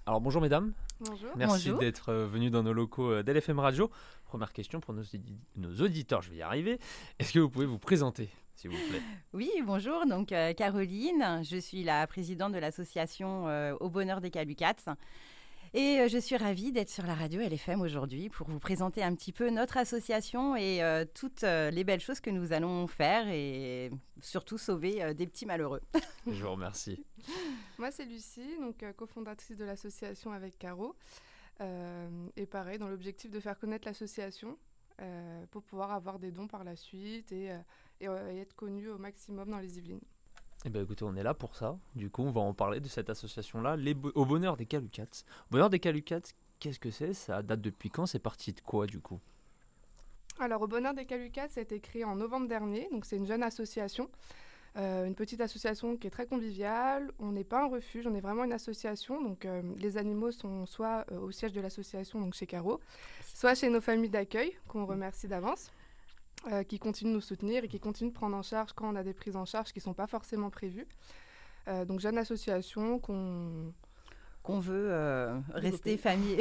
Alors bonjour mesdames, Bonjour. merci Bonjour. d'être venus dans nos locaux d'LFM Radio. Première question pour nos auditeurs, je vais y arriver. Est-ce que vous pouvez vous présenter, s'il vous plaît? Oui, bonjour. Donc, Caroline, je suis la présidente de l'association Au Bonheur des Calucats. Et je suis ravie d'être sur la radio LFM aujourd'hui pour vous présenter un petit peu notre association et toutes les belles choses que nous allons faire et surtout sauver des petits malheureux. Je vous remercie. Moi, c'est Lucie, donc cofondatrice de l'association avec Caro. Et pareil, dans l'objectif de faire connaître l'association pour pouvoir avoir des dons par la suite et être connue au maximum dans les Yvelines. Eh bien écoutez, on est là pour ça. Du coup, on va en parler de cette association-là, Au Bonheur des Calucats. Au Bonheur des Calucats, qu'est-ce que c'est? Ça date depuis quand? C'est parti de quoi du coup? Alors, Au Bonheur des Calucats, ça a été créé en novembre dernier, donc c'est une jeune association. Une petite association qui est très conviviale. On n'est pas un refuge, on est vraiment une association. Donc, les animaux sont soit au siège de l'association, donc chez Caro, soit chez nos familles d'accueil, qu'on remercie d'avance, qui continuent de nous soutenir et qui continuent de prendre en charge quand on a des prises en charge qui ne sont pas forcément prévues. Donc, jeune association Qu'on veut rester famille,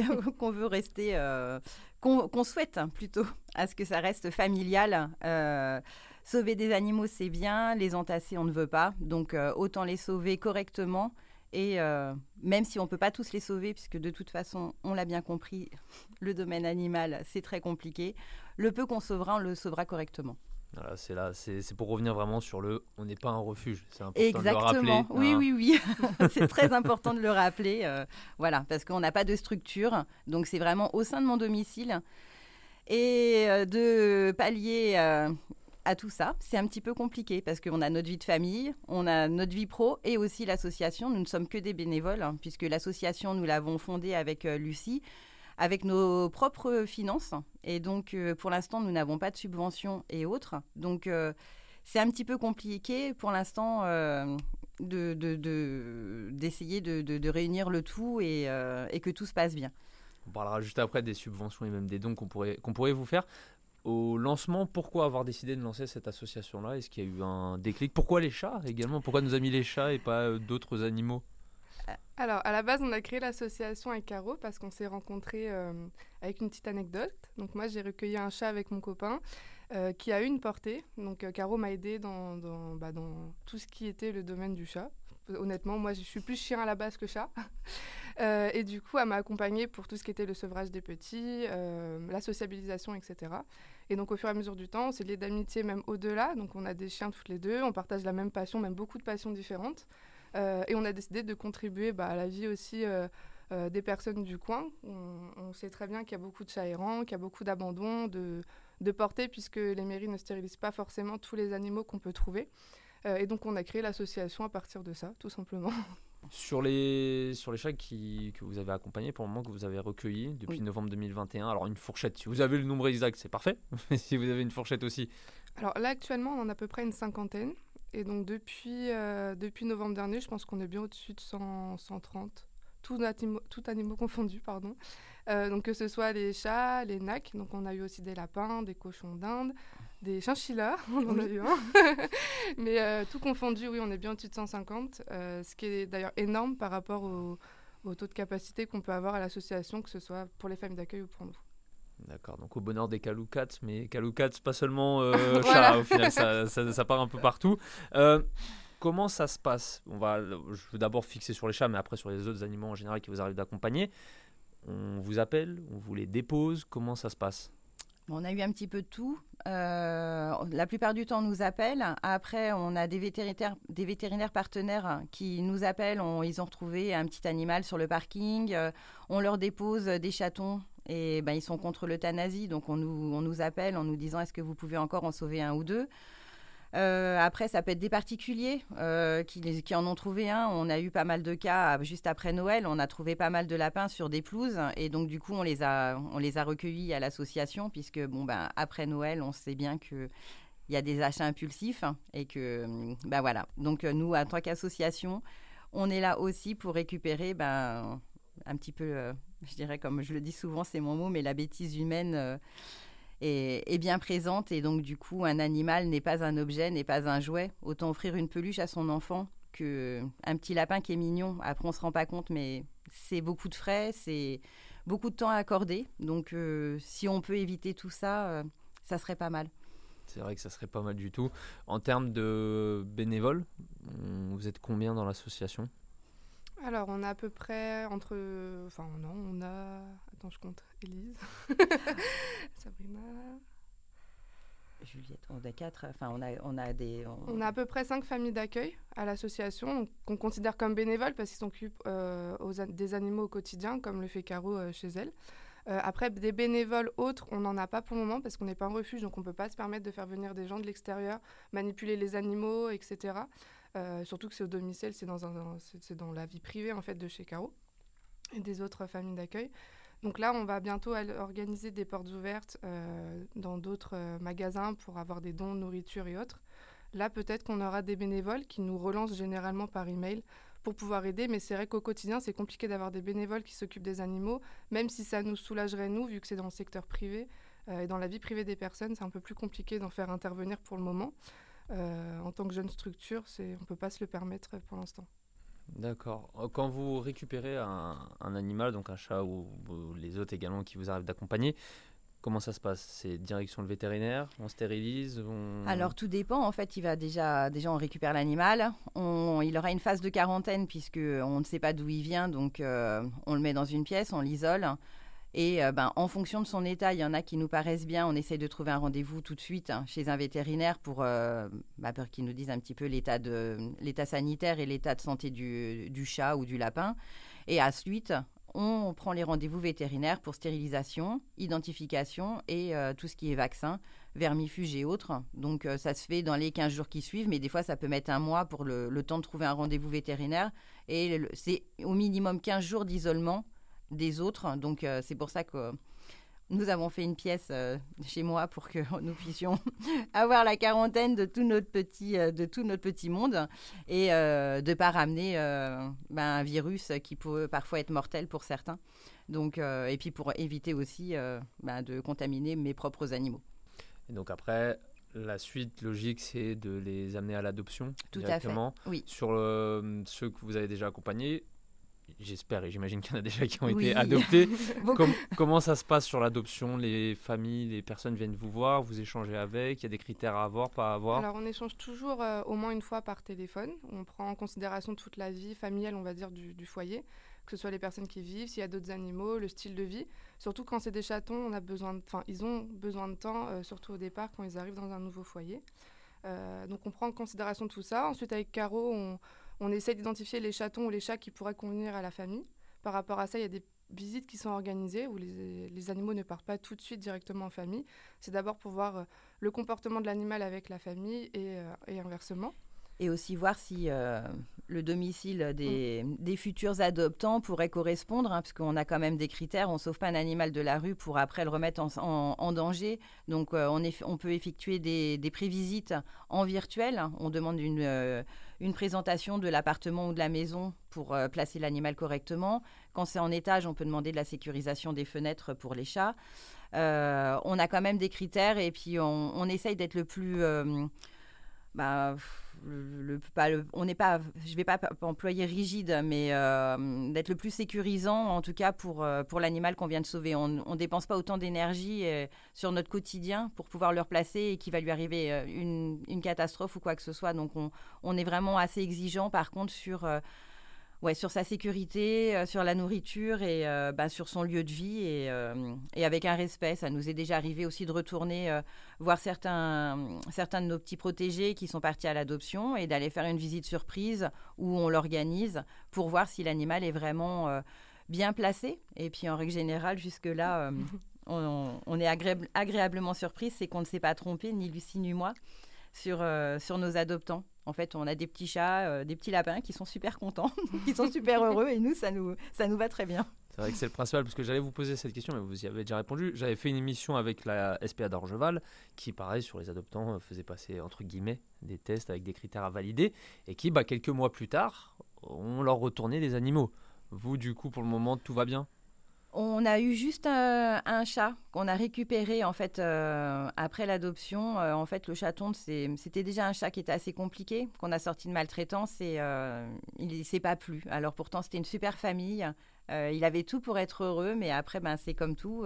qu'on souhaite plutôt à ce que ça reste familial. Sauver des animaux, c'est bien. Les entasser, on ne veut pas. Donc, autant les sauver correctement. Et même si on ne peut pas tous les sauver, puisque de toute façon, on l'a bien compris, le domaine animal, c'est très compliqué. Le peu qu'on sauvera, on le sauvera correctement. Voilà, c'est pour revenir vraiment sur on n'est pas un refuge. C'est important Exactement. de le rappeler. Oui. C'est très important de le rappeler. Voilà, parce qu'on n'a pas de structure. Donc, c'est vraiment au sein de mon domicile. Et de pallier à tout ça, c'est un petit peu compliqué parce qu'on a notre vie de famille, on a notre vie pro et aussi l'association. Nous ne sommes que des bénévoles puisque l'association, nous l'avons fondée avec Lucie, avec nos propres finances. Et donc, pour l'instant, nous n'avons pas de subventions et autres. Donc, c'est un petit peu compliqué pour l'instant d'essayer de réunir le tout et que tout se passe bien. On parlera juste après des subventions et même des dons qu'on pourrait vous faire. Au lancement, pourquoi avoir décidé de lancer cette association-là? Est-ce qu'il y a eu un déclic? Pourquoi les chats également? Pourquoi nous a mis les chats et pas d'autres animaux? Alors, à la base, on a créé l'association avec Caro parce qu'on s'est rencontrés avec une petite anecdote. Donc, moi, j'ai recueilli un chat avec mon copain qui a eu une portée. Donc, Caro m'a aidée dans tout ce qui était le domaine du chat. Honnêtement, moi, je suis plus chien à la base que chat. Et du coup, elle m'a accompagnée pour tout ce qui était le sevrage des petits, la sociabilisation, etc. Et donc, au fur et à mesure du temps, on s'est liés d'amitié même au-delà. Donc, on a des chiens toutes les deux. On partage la même passion, même beaucoup de passions différentes. Et on a décidé de contribuer à la vie aussi des personnes du coin. On sait très bien qu'il y a beaucoup de chats errants, qu'il y a beaucoup d'abandons, de portées, puisque les mairies ne stérilisent pas forcément tous les animaux qu'on peut trouver. Et donc, on a créé l'association à partir de ça, tout simplement. Sur les chats que vous avez accompagnés pour le moment, que vous avez recueillis depuis novembre 2021, alors une fourchette, si vous avez le nombre exact, c'est parfait. Mais si vous avez une fourchette aussi. Alors là, actuellement, on en a à peu près une cinquantaine. Et donc, depuis novembre dernier, je pense qu'on est bien au-dessus de 130, tout animaux confondus, pardon. Donc, que ce soit les chats, les nacs, donc on a eu aussi des lapins, des cochons d'Inde, des chinchillas, on en a eu un. Mais tout confondu, oui, on est bien au-dessus de 150, ce qui est d'ailleurs énorme par rapport au taux de capacité qu'on peut avoir à l'association, que ce soit pour les familles d'accueil ou pour nous. D'accord, donc au bonheur des Calucats, mais Calucats, pas seulement Voilà. chat, au final, ça part un peu partout. Comment ça se passe? Je veux d'abord fixer sur les chats, mais après sur les autres animaux en général qui vous arrivent d'accompagner. On vous appelle, on vous les dépose, comment ça se passe? On a eu un petit peu de tout. La plupart du temps, on nous appelle. Après, on a des vétérinaires partenaires qui nous appellent. Ils ont retrouvé un petit animal sur le parking. On leur dépose des chatons et ils sont contre l'euthanasie. Donc, on nous appelle en nous disant « Est-ce que vous pouvez encore en sauver un ou deux ?» Après, ça peut être des particuliers qui en ont trouvé un. On a eu pas mal de cas juste après Noël. On a trouvé pas mal de lapins sur des pelouses. Et donc, du coup, on les a recueillis à l'association puisque, après Noël, on sait bien qu'il y a des achats impulsifs et que, voilà. Donc, nous, en tant qu'association, on est là aussi pour récupérer un petit peu, je dirais, comme je le dis souvent, c'est mon mot, mais la bêtise humaine est bien présente. Et donc, du coup, un animal n'est pas un objet, n'est pas un jouet. Autant offrir une peluche à son enfant qu'un petit lapin qui est mignon. Après, on ne se rend pas compte, mais c'est beaucoup de frais, c'est beaucoup de temps à accorder. Donc, si on peut éviter tout ça, ça serait pas mal. C'est vrai que ça serait pas mal du tout. En termes de bénévoles, vous êtes combien dans l'association ? Alors, on a à peu près Enfin, non, on a... Attends, je compte. Élise. Sabrina... Juliette, on a 4. Enfin, on a des... On a à peu près 5 familles d'accueil à l'association, qu'on considère comme bénévoles parce qu'ils s'occupent des animaux au quotidien, comme le fait Caro chez elle. Après, des bénévoles autres, on n'en a pas pour le moment parce qu'on n'est pas un refuge, donc on ne peut pas se permettre de faire venir des gens de l'extérieur, manipuler les animaux, etc. Surtout que c'est au domicile, c'est dans la vie privée en fait, de chez Caro et des autres familles d'accueil. Donc là, on va bientôt organiser des portes ouvertes dans d'autres magasins pour avoir des dons de nourriture et autres. Là, peut-être qu'on aura des bénévoles qui nous relancent généralement par email pour pouvoir aider, mais c'est vrai qu'au quotidien, c'est compliqué d'avoir des bénévoles qui s'occupent des animaux, même si ça nous soulagerait, nous, vu que c'est dans le secteur privé et dans la vie privée des personnes, c'est un peu plus compliqué d'en faire intervenir pour le moment. En tant que jeune structure, on ne peut pas se le permettre pour l'instant. D'accord. Quand vous récupérez un animal, donc un chat ou les autres également qui vous arrivent d'accompagner, comment ça se passe ? C'est direction le vétérinaire, on stérilise Alors tout dépend, en fait, il va déjà on récupère l'animal, il aura une phase de quarantaine puisqu'on ne sait pas d'où il vient, donc on le met dans une pièce, on l'isole. Et en fonction de son état, il y en a qui nous paraissent bien. On essaye de trouver un rendez-vous tout de suite chez un vétérinaire pour qu'il nous dise un petit peu l'état sanitaire et l'état de santé du chat ou du lapin. Et ensuite, on prend les rendez-vous vétérinaires pour stérilisation, identification et tout ce qui est vaccin, vermifuge et autres. Donc ça se fait dans les 15 jours qui suivent, mais des fois ça peut mettre un mois pour le temps de trouver un rendez-vous vétérinaire. Et c'est au minimum 15 jours d'isolement des autres. Donc, c'est pour ça que nous avons fait une pièce chez moi pour que nous puissions avoir la quarantaine de tout notre petit monde et de ne pas ramener un virus qui peut parfois être mortel pour certains. Donc, et puis pour éviter aussi de contaminer mes propres animaux. Et donc après, la suite logique, c'est de les amener à l'adoption Tout directement. à fait, oui. Sur ceux que vous avez déjà accompagnés, j'espère et j'imagine qu'il y en a déjà qui ont Oui. été adoptés. Comment ça se passe sur l'adoption ? Les familles, les personnes viennent vous voir, vous échangez avec, il y a des critères à avoir, pas à avoir ? Alors on échange toujours au moins une fois par téléphone. On prend en considération toute la vie familiale, on va dire, du foyer, que ce soit les personnes qui vivent, s'il y a d'autres animaux, le style de vie. Surtout quand c'est des chatons, ils ont besoin de temps, surtout au départ quand ils arrivent dans un nouveau foyer. Donc on prend en considération tout ça. Ensuite avec Caro, on essaie d'identifier les chatons ou les chats qui pourraient convenir à la famille. Par rapport à ça, il y a des visites qui sont organisées où les animaux ne partent pas tout de suite directement en famille. C'est d'abord pour voir le comportement de l'animal avec la famille et inversement. Et aussi voir si le domicile des futurs adoptants pourrait correspondre, parce qu'on a quand même des critères. On ne sauve pas un animal de la rue pour après le remettre en danger. Donc, on peut effectuer des prévisites en virtuel. On demande une présentation de l'appartement ou de la maison pour placer l'animal correctement. Quand c'est en étage, on peut demander de la sécurisation des fenêtres pour les chats. On a quand même des critères et puis on essaye d'être le plus... on n'est pas, je vais pas employer rigide, mais d'être le plus sécurisant, en tout cas pour l'animal qu'on vient de sauver. On dépense pas autant d'énergie sur notre quotidien pour pouvoir le replacer et qu'il va lui arriver une catastrophe ou quoi que ce soit. Donc on est vraiment assez exigeant par contre sur sa sécurité, sur la nourriture et sur son lieu de vie et avec un respect. Ça nous est déjà arrivé aussi de retourner voir certains de nos petits protégés qui sont partis à l'adoption et d'aller faire une visite surprise où on l'organise pour voir si l'animal est vraiment bien placé. Et puis en règle générale, jusque-là, on est agréablement surpris, c'est qu'on ne s'est pas trompé, ni Lucie ni moi, sur nos adoptants. En fait, on a des petits chats, des petits lapins qui sont super contents, qui sont super heureux et nous, ça nous va très bien. C'est vrai que c'est le principal, parce que j'allais vous poser cette question, mais vous y avez déjà répondu. J'avais fait une émission avec la SPA d'Orgeval, qui, pareil, sur les adoptants, faisait passer, entre guillemets, des tests avec des critères à valider, et qui, quelques mois plus tard, ont leur retourné les animaux. Vous, du coup, pour le moment, tout va bien ? On a eu juste un chat qu'on a récupéré en fait après l'adoption. En fait, le chaton, c'était déjà un chat qui était assez compliqué, qu'on a sorti de maltraitance et il ne s'est pas plu. Alors pourtant, c'était une super famille Il avait tout pour être heureux, mais après, c'est comme tout.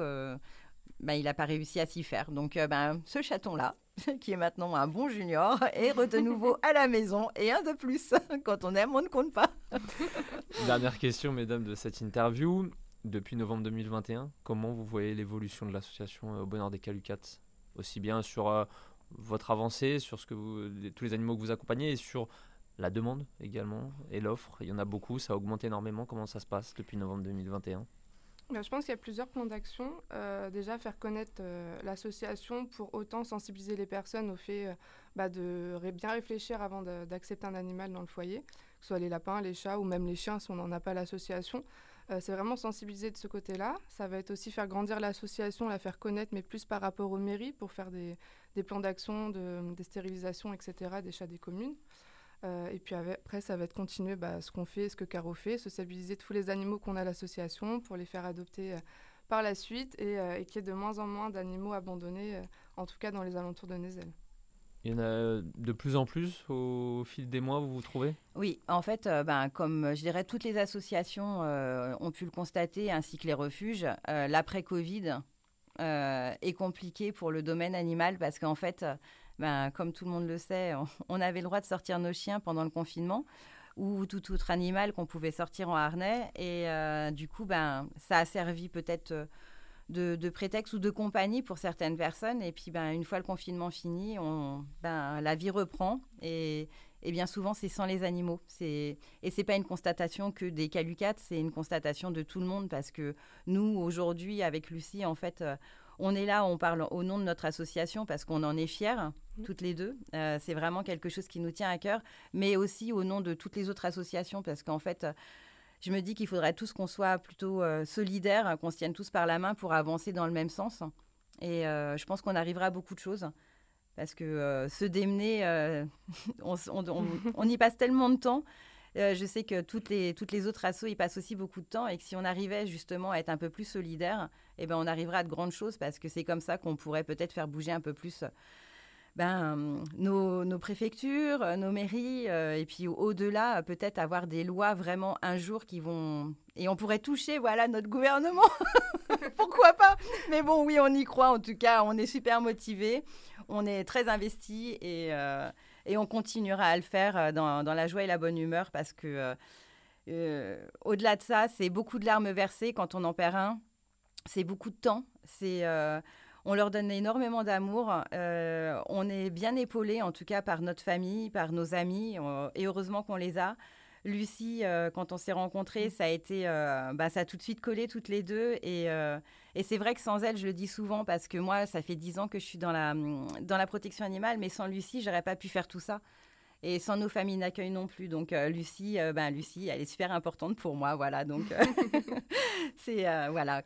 Il n'a pas réussi à s'y faire. Donc, ce chaton-là, qui est maintenant un bon junior, est de nouveau à la maison et un de plus. Quand on aime, on ne compte pas. Dernière question, mesdames, de cette interview. Depuis novembre 2021, comment vous voyez l'évolution de l'association Au Bonheur des Calucats ? Aussi bien sur votre avancée, sur tous les animaux que vous accompagnez et sur la demande également et l'offre. Il y en a beaucoup, ça a augmenté énormément. Comment ça se passe depuis novembre 2021 ? Je pense qu'il y a plusieurs plans d'action. Déjà, faire connaître l'association pour autant sensibiliser les personnes au fait de bien réfléchir avant d'accepter un animal dans le foyer, que ce soit les lapins, les chats ou même les chiens si on n'en a pas l'association. C'est vraiment sensibiliser de ce côté-là. Ça va être aussi faire grandir l'association, la faire connaître, mais plus par rapport aux mairies pour faire des plans d'action, des stérilisations, etc., des chats des communes. Et puis après, ça va être continuer ce qu'on fait, ce que Caro fait, sociabiliser tous les animaux qu'on a à l'association pour les faire adopter par la suite et qu'il y ait de moins en moins d'animaux abandonnés, en tout cas dans les alentours de Nézel. Il y en a de plus en plus au fil des mois, vous trouvez ? Oui, en fait, comme je dirais, toutes les associations ont pu le constater, ainsi que les refuges, l'après-Covid est compliqué pour le domaine animal parce qu'en fait, comme tout le monde le sait, on avait le droit de sortir nos chiens pendant le confinement ou tout autre animal qu'on pouvait sortir en harnais. Et du coup, ça a servi peut-être de prétexte ou de compagnie pour certaines personnes. Et puis, une fois le confinement fini, la vie reprend. Et bien souvent, c'est sans les animaux. Et ce n'est pas une constatation que des Calucats, c'est une constatation de tout le monde. Parce que nous, aujourd'hui, avec Lucie, en fait, on est là, on parle au nom de notre association parce qu'on en est fiers, toutes les deux. C'est vraiment quelque chose qui nous tient à cœur. Mais aussi au nom de toutes les autres associations parce qu'en fait... Je me dis qu'il faudrait tous qu'on soit plutôt solidaires, qu'on se tienne tous par la main pour avancer dans le même sens. Et je pense qu'on arrivera à beaucoup de choses. Parce que se démener, on y passe tellement de temps. Je sais que toutes les autres assos y passent aussi beaucoup de temps. Et que si on arrivait justement à être un peu plus solidaires, on arriverait à de grandes choses. Parce que c'est comme ça qu'on pourrait peut-être faire bouger un peu plus... nos préfectures, nos mairies, et puis au-delà, peut-être avoir des lois vraiment un jour qui vont... Et on pourrait toucher, notre gouvernement. Pourquoi pas ? Mais bon, oui, on y croit. En tout cas, on est super motivés. On est très investis et on continuera à le faire dans la joie et la bonne humeur parce que au-delà de ça, c'est beaucoup de larmes versées quand on en perd un. C'est beaucoup de temps. On leur donne énormément d'amour. On est bien épaulés, en tout cas, par notre famille, par nos amis. Et heureusement qu'on les a. Lucie, quand on s'est rencontrés, ça a été, ça a tout de suite collé toutes les deux. Et c'est vrai que sans elle, je le dis souvent, parce que moi, ça fait 10 ans que je suis dans la protection animale. Mais sans Lucie, j'aurais pas pu faire tout ça. Et sans nos familles d'accueil non plus. Donc, Lucie, Lucie, elle est super importante pour moi. Voilà, donc, c'est... voilà.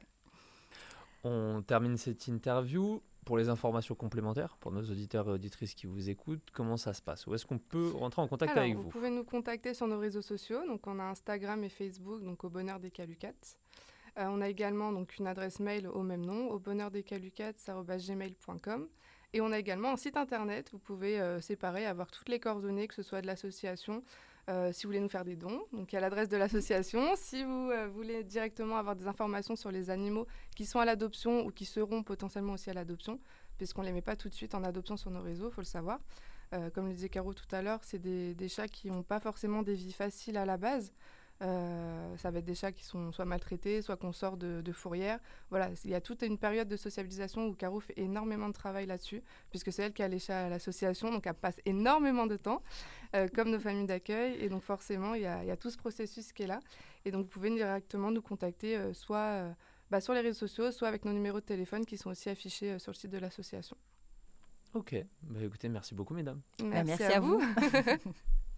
On termine cette interview. Pour les informations complémentaires, pour nos auditeurs et auditrices qui vous écoutent, comment ça se passe ? Où est-ce qu'on peut rentrer en contact avec vous ? Vous pouvez nous contacter sur nos réseaux sociaux. Donc, on a Instagram et Facebook, donc Au Bonheur des Calucats. On a également donc, une adresse mail au même nom, aubonheurdescalucats@gmail.com. Et on a également un site internet. Vous pouvez séparer, avoir toutes les coordonnées, que ce soit de l'association, si vous voulez nous faire des dons. Donc, il y a l'adresse de l'association. Si vous voulez directement avoir des informations sur les animaux qui sont à l'adoption ou qui seront potentiellement aussi à l'adoption, puisqu'on ne les met pas tout de suite en adoption sur nos réseaux, il faut le savoir. Comme le disait Caro tout à l'heure, c'est des chats qui n'ont pas forcément des vies faciles à la base. Ça va être des chats qui sont soit maltraités, soit qu'on sort de fourrière. Voilà, il y a toute une période de sociabilisation où Caro fait énormément de travail là-dessus, puisque c'est elle qui a les chats à l'association, donc elle passe énormément de temps, comme nos familles d'accueil. Et donc forcément, il y a tout ce processus qui est là. Et donc vous pouvez directement nous contacter, soit sur les réseaux sociaux, soit avec nos numéros de téléphone qui sont aussi affichés sur le site de l'association. Ok, écoutez, merci beaucoup mesdames. Merci à vous.